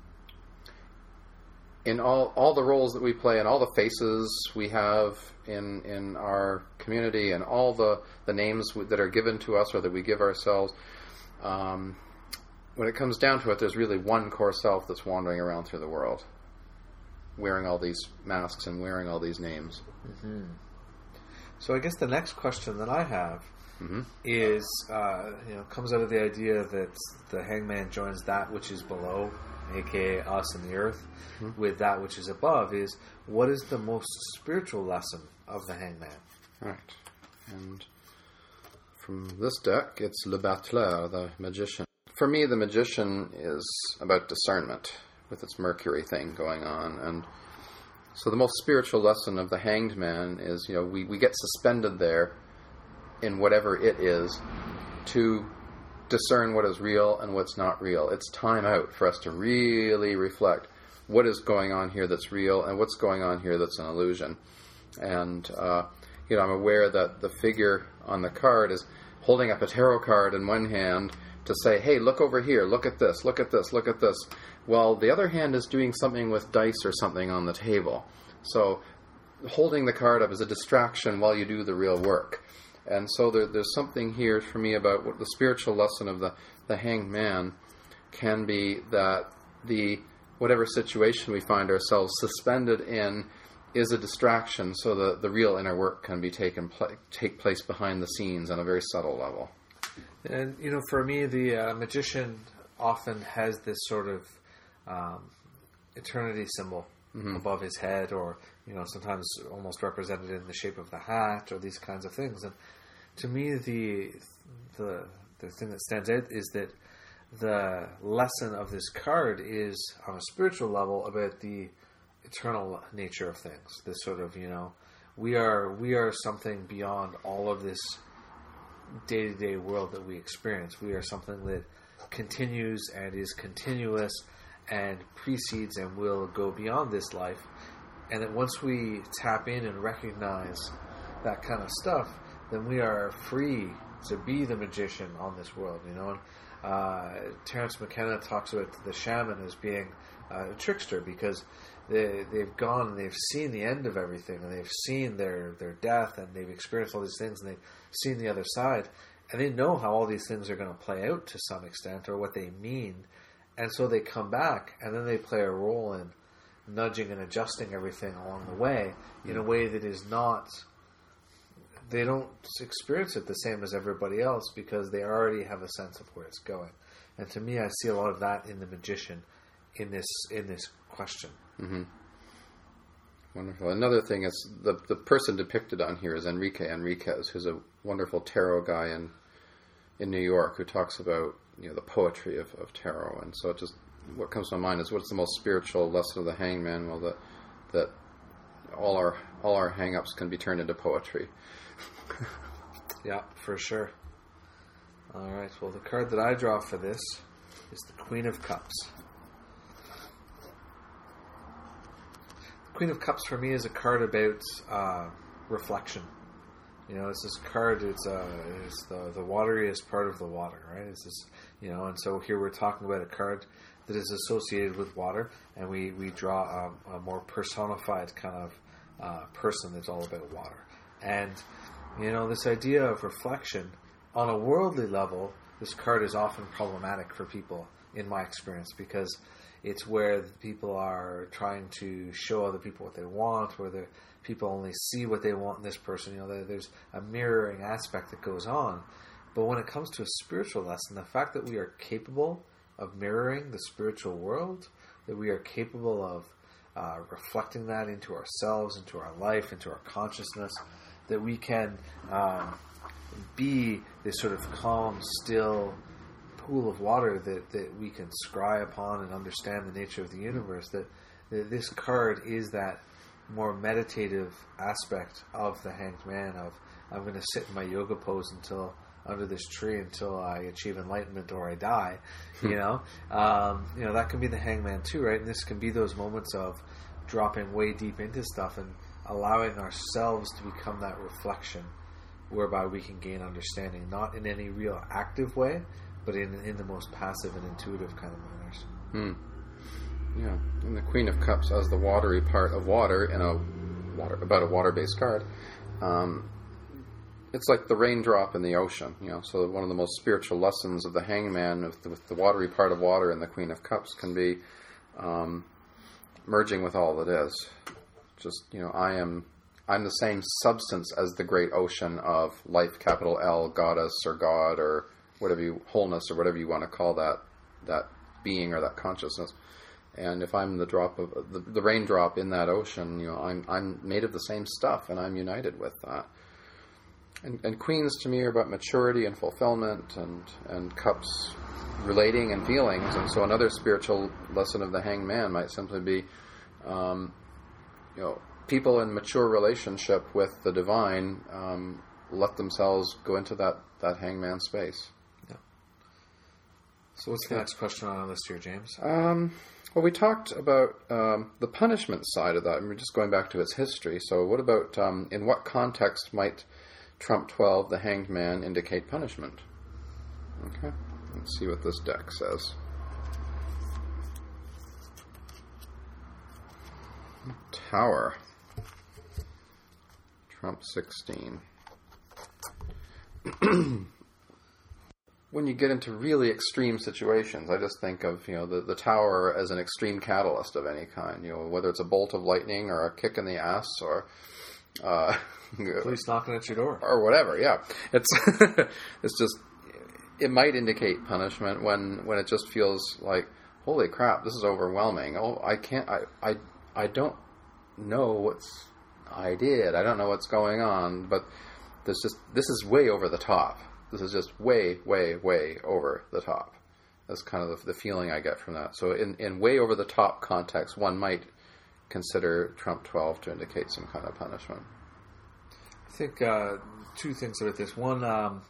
S2: in all all the roles that we play and all the faces we have in in our community and all the, the names that are given to us or that we give ourselves, um, when it comes down to it, there's really one core self that's wandering around through the world, wearing all these masks and wearing all these names.
S1: Mm-hmm. So I guess the next question that I have mm-hmm. is, uh, you know, comes out of the idea that the hangman joins that which is below, aka us and the earth, mm-hmm. with that which is above. Is what is the most spiritual lesson of the hangman?
S2: Right. And from this deck, it's Le Battleur, the magician. For me, the magician is about discernment, with its Mercury thing going on. And so the most spiritual lesson of the hanged man is, you know, we, we get suspended there in whatever it is to discern what is real and what's not real. It's time out for us to really reflect what is going on here that's real and what's going on here that's an illusion. And, uh, you know, I'm aware that the figure on the card is holding up a tarot card in one hand to say, hey, look over here, look at this, look at this, look at this. Well, the other hand is doing something with dice or something on the table. So holding the card up is a distraction while you do the real work. And so there, there's something here for me about what the spiritual lesson of the, the hanged man can be, that the whatever situation we find ourselves suspended in is a distraction, so the, the real inner work can be taken pl- take place behind the scenes on a very subtle level.
S1: And, you know, for me, the uh, magician often has this sort of um, eternity symbol mm-hmm. above his head, or, you know, sometimes almost represented in the shape of the hat, or these kinds of things. And to me, the the the thing that stands out is that the lesson of this card is, on a spiritual level, about the eternal nature of things. This sort of, you know, we are we are something beyond all of this day-to-day world that we experience. We are something that continues and is continuous and precedes and will go beyond this life. And that once we tap in and recognize that kind of stuff, then we are free to be the magician on this world, you know. And uh, Terence McKenna talks about the shaman as being uh, a trickster, because they, they've gone and they've seen the end of everything, and they've seen their, their death, and they've experienced all these things, and they've seen the other side, and they know how all these things are going to play out to some extent, or what they mean, and so they come back, and then they play a role in nudging and adjusting everything along the way in a way that is not, they don't experience it the same as everybody else, because they already have a sense of where it's going. And to me, I see a lot of that in the magician in this in this question.
S2: Mm-hmm. Wonderful. Another thing is the the person depicted on here is Enrique Enriquez, who's a wonderful tarot guy in in New York, who talks about, you know, the poetry of, of tarot. And so it just, what comes to my mind is, what's the most spiritual lesson of the hangman? Well, that that all our all our hang-ups can be turned into poetry.
S1: Yeah, for sure. All right. Well, the card that I draw for this is the Queen of Cups. The Queen of Cups for me is a card about uh, reflection. You know, it's this card. It's uh, it's the the wateriest part of the water, right? It's this, you know, and so here we're talking about a card that is associated with water, and we we draw a, a more personified kind of uh, person that's all about water. And you know, this idea of reflection on a worldly level, this card is often problematic for people, in my experience, because it's where people are trying to show other people what they want, where the people only see what they want in this person. You know, there's a mirroring aspect that goes on. But when it comes to a spiritual lesson, the fact that we are capable of mirroring the spiritual world, that we are capable of uh, reflecting that into ourselves, into our life, into our consciousness, that we can um, be this sort of calm, still pool of water that, that we can scry upon and understand the nature of the universe, that, that this card is that more meditative aspect of the Hanged Man, of I'm going to sit in my yoga pose until under this tree until I achieve enlightenment or I die, you know. Um, you know, that can be the Hangman too, right? And this can be those moments of dropping way deep into stuff and allowing ourselves to become that reflection whereby we can gain understanding, not in any real active way, but in in the most passive and intuitive kind of manners.
S2: Hmm. Yeah, and the Queen of Cups as the watery part of water in a water about a water-based card. Um, it's like the raindrop in the ocean, you know. So one of the most spiritual lessons of the Hangman with the, with the watery part of water and the Queen of Cups can be um, merging with all that is. Just, you know, I am I'm the same substance as the great ocean of life, capital L, goddess or God or whatever you wholeness or whatever you want to call that that being or that consciousness. And if I'm the drop of the, the raindrop in that ocean, you know, I'm I'm made of the same stuff, and I'm united with that. And, and queens to me are about maturity and fulfillment, and and cups relating and feelings. And so another spiritual lesson of the Hanged Man might simply be, um, you know, people in mature relationship with the divine um, let themselves go into that that hangman space.
S1: Yeah. So what's the yeah. next question on our list here, James?
S2: Um. Well, we talked about um, the punishment side of that, and we're just going back to its history. So what about, um, in what context might Trump twelve, the Hanged Man, indicate punishment? Okay, let's see what this deck says. Tower. Trump sixteen. When you get into really extreme situations, I just think of, you know, the, the tower as an extreme catalyst of any kind. You know, whether it's a bolt of lightning or a kick in the ass or uh,
S1: police knocking at your door
S2: or whatever. Yeah, it's it's just it might indicate punishment when, when it just feels like, holy crap, this is overwhelming. Oh, I can't. I I I don't know what's I did. I don't know what's going on, but there's just this is way over the top. This is just way, way, way over the top. That's kind of the, the feeling I get from that. So in, in way over the top context, one might consider Trump twelve to indicate some kind of punishment.
S1: I think uh, two things about this. One, um,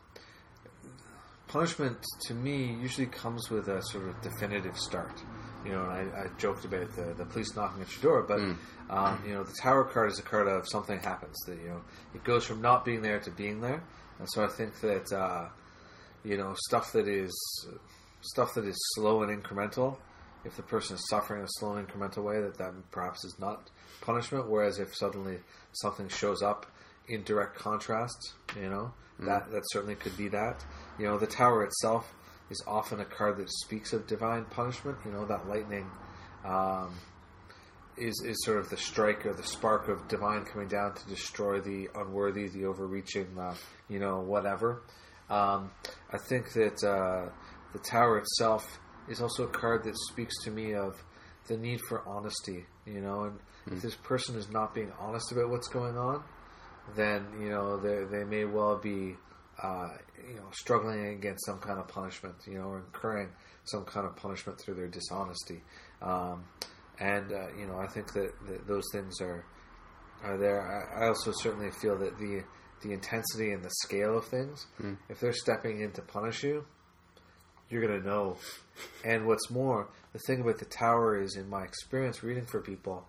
S1: punishment to me usually comes with a sort of definitive start. You know, and I, I joked about the, the police knocking at your door, but mm. um, you know, the Tower card is a card of something happens. That, you know, it goes from not being there to being there. And so I think that, uh, you know, stuff that is stuff that is slow and incremental, if the person is suffering in a slow and incremental way, that that perhaps is not punishment. Whereas if suddenly something shows up in direct contrast, you know, mm. that, that certainly could be that. You know, the Tower itself is often a card that speaks of divine punishment. You know, that lightning um, is is sort of the strike or the spark of divine coming down to destroy the unworthy, the overreaching, uh, you know, whatever. Um, I think that uh, the Tower itself is also a card that speaks to me of the need for honesty, you know, and mm. if this person is not being honest about what's going on, then, you know, they, they may well be, uh, you know, struggling against some kind of punishment, you know, or incurring some kind of punishment through their dishonesty. Um, And, uh, you know, I think that, that those things are are there. I, I also certainly feel that the the intensity and the scale of things, mm. if they're stepping in to punish you, you're going to know. And what's more, the thing about the Tower is, in my experience reading for people,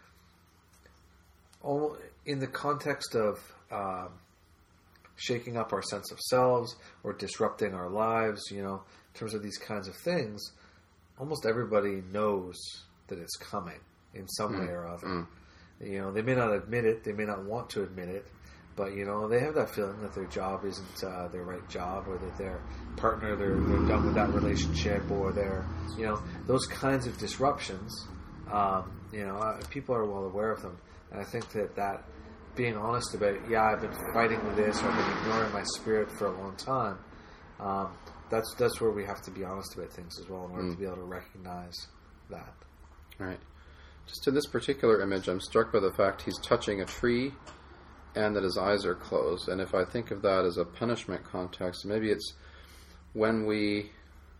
S1: all in the context of um, shaking up our sense of selves or disrupting our lives, you know, in terms of these kinds of things, almost everybody knows that it's coming in some mm. way or other. Mm. You know, they may not admit it, they may not want to admit it, but, you know, they have that feeling that their job isn't uh, their right job, or that their partner, they're, they're done with that relationship, or they're, you know, those kinds of disruptions, um, you know, uh, people are well aware of them. And I think that that being honest about, yeah, I've been fighting with this, or I've been ignoring my spirit for a long time, um, that's that's where we have to be honest about things as well in order mm. to be able to recognize that.
S2: Right. just in this particular image, I'm struck by the fact he's touching a tree and that his eyes are closed. And if I think of that as a punishment context, maybe it's when we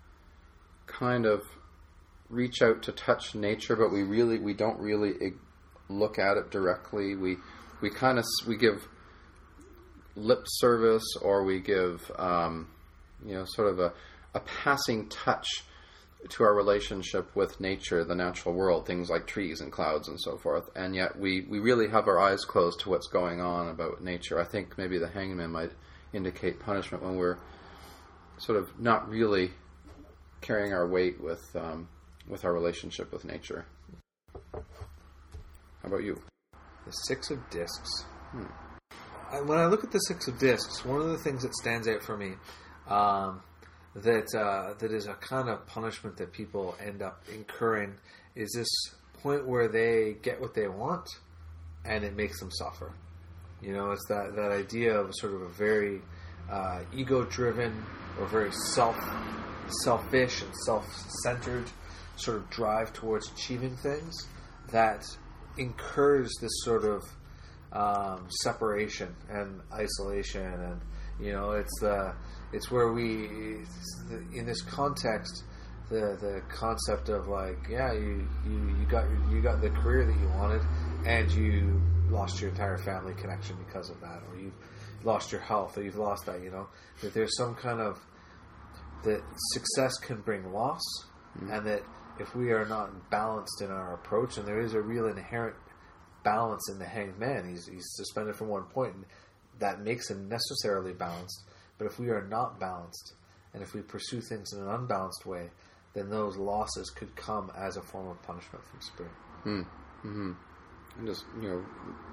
S2: kind of reach out to touch nature, but we really we don't really look at it directly. We we kind of we give lip service, or we give um, you know sort of a, a passing touch to our relationship with nature, the natural world, things like trees and clouds and so forth. And yet we, we really have our eyes closed to what's going on about nature. I think maybe the hangman might indicate punishment when we're sort of not really carrying our weight with um, with our relationship with nature. How about you?
S1: The Six of Discs. Hmm. When I look at the Six of Discs, one of the things that stands out for me um, that uh, that is a kind of punishment that people end up incurring is this point where they get what they want and it makes them suffer. You know, it's that, that idea of sort of a very uh, ego-driven or very self selfish and self-centered sort of drive towards achieving things that incurs this sort of um, separation and isolation, and you know, it's the it's where we it's the, in this context, the the concept of like, yeah, you, you, you got your, you got the career that you wanted, and you lost your entire family connection because of that, or you've lost your health, or you've lost that. You know, that there's some kind of that success can bring loss, mm-hmm. and that if we are not balanced in our approach, and there is a real inherent balance in the hanged man, he's he's suspended from one point, and that makes him necessarily balanced. But if we are not balanced, and if we pursue things in an unbalanced way, then those losses could come as a form of punishment from spirit.
S2: Mm. Mm-hmm. And just, you know,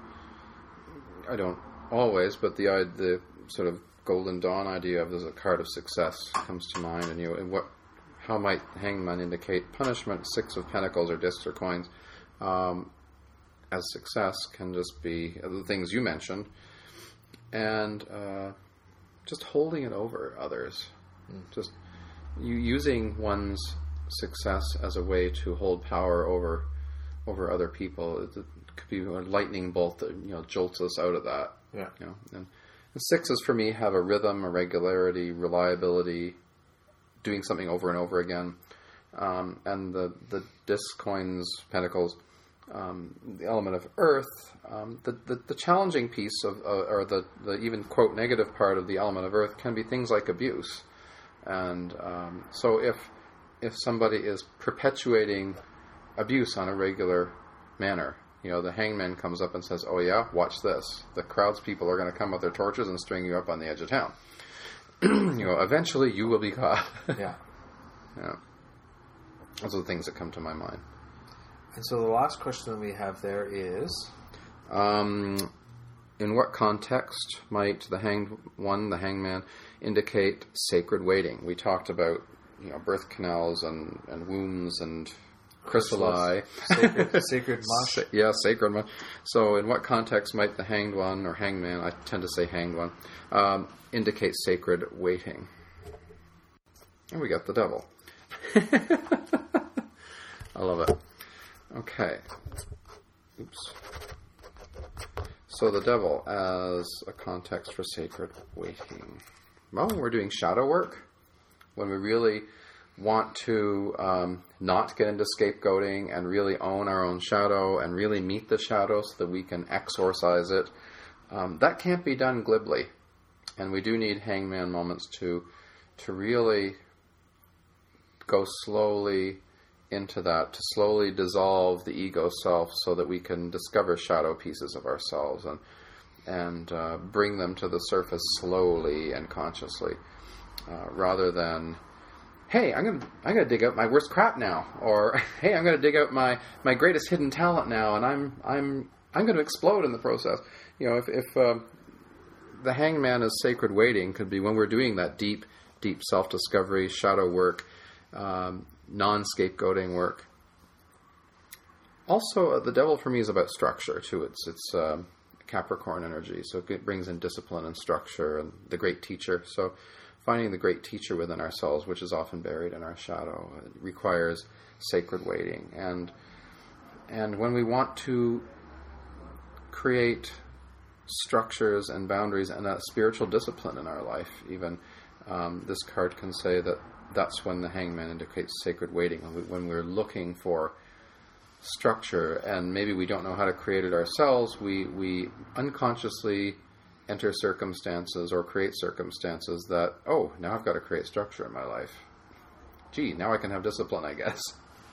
S2: I don't always, but the the sort of Golden Dawn idea of there's a card of success comes to mind, and you know, and what, how might hangman indicate punishment? Six of Pentacles or discs or coins um, as success can just be the things you mentioned, and uh, just holding it over others, mm. just you using one's success as a way to hold power over over other people. It, it could be a lightning bolt that, you know, jolts us out of that.
S1: Yeah.
S2: You know, and the sixes for me have a rhythm, a regularity, reliability, doing something over and over again. Um, and the, the disc, coins, pentacles, um, the element of earth, um, the, the, the challenging piece of, uh, or the, the even, quote, negative part of the element of earth can be things like abuse. And um, so if if somebody is perpetuating abuse on a regular manner, you know, the hangman comes up and says, oh yeah, watch this. The crowd's people are going to come with their torches and string you up on the edge of town. You know, eventually you will be caught.
S1: Yeah.
S2: Yeah. Those are the things that come to my mind.
S1: And so the last question that we have there is...
S2: Um, in what context might the hanged one, the hangman, indicate sacred waiting? We talked about, you know, birth canals and, and wombs and chrysali.
S1: Sacred, sacred mush.
S2: Yeah, sacred mush. So in what context might the hanged one or hangman, I tend to say hanged one, um, indicate sacred waiting? And we got the devil. I love it. Okay. Oops. So the devil as a context for sacred waiting. Well, when we're doing shadow work, when we really want to um, not get into scapegoating and really own our own shadow and really meet the shadow so that we can exorcise it, um, that can't be done glibly. And we do need hangman moments to to really go slowly into that, to slowly dissolve the ego self so that we can discover shadow pieces of ourselves and and uh, bring them to the surface slowly and consciously, uh, rather than, hey, I'm gonna I'm gonna dig out my worst crap now, or hey, I'm gonna dig out my, my greatest hidden talent now, and I'm I'm I'm gonna explode in the process. You know, if if uh, the hangman as sacred waiting could be when we're doing that deep deep self discovery, shadow work, um, non-scapegoating work. Also, uh, the devil for me is about structure too. It's it's uh, Capricorn energy, so it brings in discipline and structure and the great teacher. So finding the great teacher within ourselves, which is often buried in our shadow, it requires sacred waiting. And and when we want to create structures and boundaries and a spiritual discipline in our life, even, um, this card can say that that's when the hangman indicates sacred waiting, when, we, when we're looking for structure and maybe we don't know how to create it ourselves, we, we unconsciously enter circumstances or create circumstances that, oh, now I've got to create structure in my life. Gee, now I can have discipline, I guess.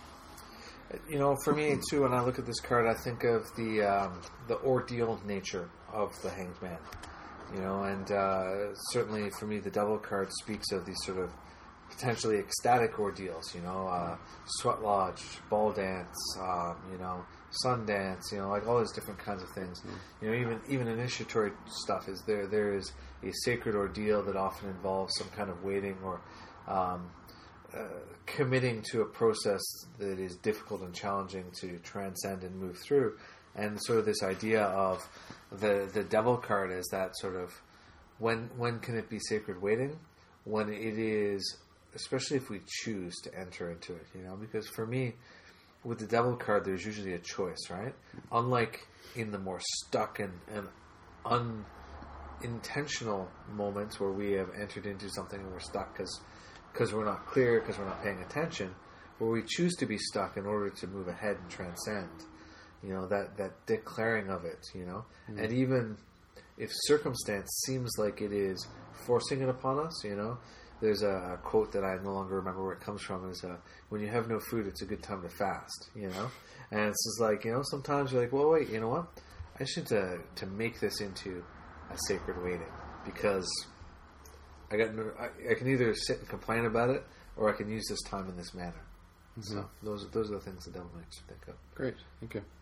S1: You know, for me too, when I look at this card, I think of the um, the ordeal nature of the Hanged Man. You know, and uh, certainly for me, the Devil card speaks of these sort of potentially ecstatic ordeals. You know, uh, sweat lodge, ball dance, um, you know, sun dance. You know, like all those different kinds of things. Mm. You know, even even initiatory stuff is there. There is a sacred ordeal that often involves some kind of waiting or Um, Uh, committing to a process that is difficult and challenging to transcend and move through, and sort of this idea of the the Devil card is that sort of when when can it be sacred waiting? When it is, especially if we choose to enter into it, you know, because for me, with the Devil card, there's usually a choice, right? Unlike in the more stuck and, and unintentional moments where we have entered into something and we're stuck because because we're not clear, because we're not paying attention, where we choose to be stuck in order to move ahead and transcend. You know, that, that declaring of it, you know. Mm-hmm. And even if circumstance seems like it is forcing it upon us, you know, there's a quote that I no longer remember where it comes from, is uh, when you have no food, it's a good time to fast, you know. And it's just like, you know, sometimes you're like, well, wait, you know what? I should to, to make this into a sacred waiting, because I got. No, I, I can either sit and complain about it, or I can use this time in this manner. Mm-hmm. So those those are the things the Devil makes you think of.
S2: Great, thank you.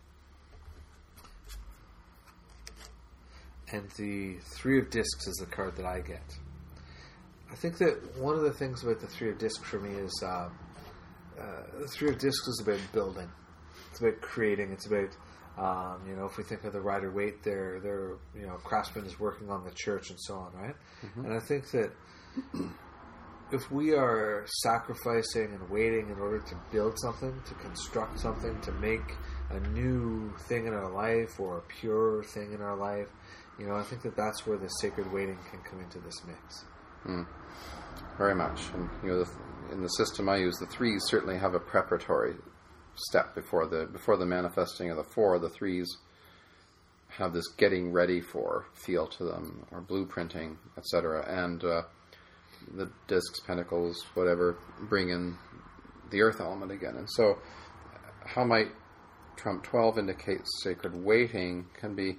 S1: And the Three of Discs is the card that I get. I think that one of the things about the Three of Discs for me is uh, uh, the Three of Discs is about building. It's about creating. It's about Um, you know, if we think of the Rider Waite, their their you know craftsman is working on the church and so on, right? Mm-hmm. And I think that if we are sacrificing and waiting in order to build something, to construct something, to make a new thing in our life or a pure thing in our life, you know, I think that that's where the sacred waiting can come into this mix.
S2: Mm. Very much. And, you know, the, in the system I use, the threes certainly have a preparatory step before the before the manifesting of the four. The threes have this getting ready for feel to them, or blueprinting, et cetera. And uh, the discs, pentacles, whatever, bring in the earth element again. And so, how might Trump twelve indicate sacred waiting can be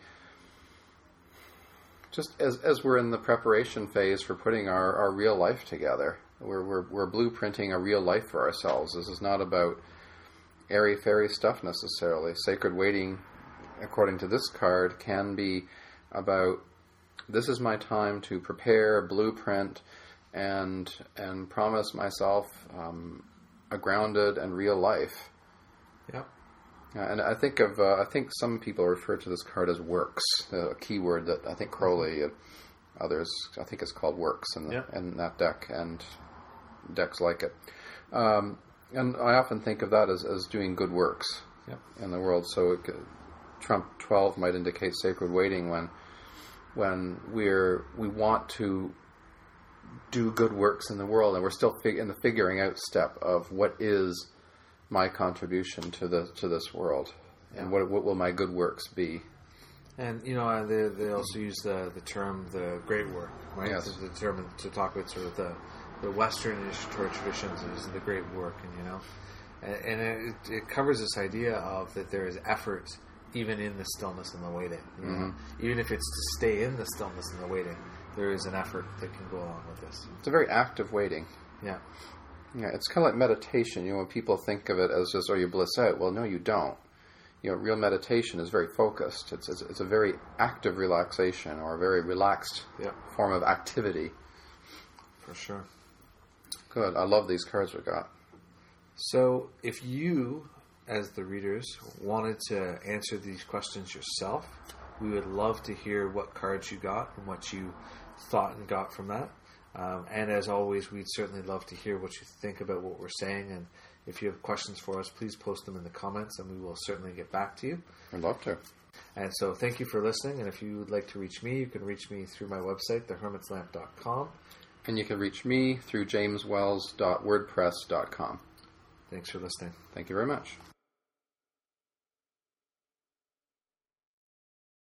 S2: just as as we're in the preparation phase for putting our, our real life together. We're, we're we're blueprinting a real life for ourselves. This is not about airy-fairy stuff necessarily. Sacred waiting, according to this card, can be about, this is my time to prepare, blueprint, and and promise myself um, a grounded and real life.
S1: Yeah.
S2: Uh, and I think of uh, I think some people refer to this card as works, a keyword that I think Crowley and others, I think it's called works in, the, yeah. in that deck, and decks like it. Um, And I often think of that as, as doing good works yep. in the world. So it, Trump twelve might indicate sacred waiting when when we're we want to do good works in the world, and we're still fig- in the figuring out step of what is my contribution to the to this world, yeah. and what what will my good works be.
S1: And you know they they also use the the term the great work, right?
S2: Yes.
S1: To determine to talk about sort of the. The Western initiatory traditions is the great work, and you know, and, and it, it covers this idea of that there is effort even in the stillness and the waiting. You know? Mm-hmm. Even if it's to stay in the stillness and the waiting, there is an effort that can go along with this.
S2: It's a very active waiting.
S1: Yeah,
S2: yeah. It's kind of like meditation. You know, when people think of it as just, "Oh, you bliss out." Well, no, you don't. You know, real meditation is very focused. It's it's, it's a very active relaxation, or a very relaxed
S1: yeah.
S2: form of activity.
S1: For sure.
S2: Good. I love these cards we got.
S1: So, if you, as the readers, wanted to answer these questions yourself, we would love to hear what cards you got and what you thought and got from that. Um, and as always, we'd certainly love to hear what you think about what we're saying, and If you have questions for us, please post them in the comments, and we will certainly get back to you.
S2: I'd love to.
S1: And so thank you for listening, and if you would like to reach me, you can reach me through my website, the hermits lamp dot com.
S2: And you can reach me through james wells dot wordpress dot com.
S1: Thanks for listening.
S2: Thank you very much.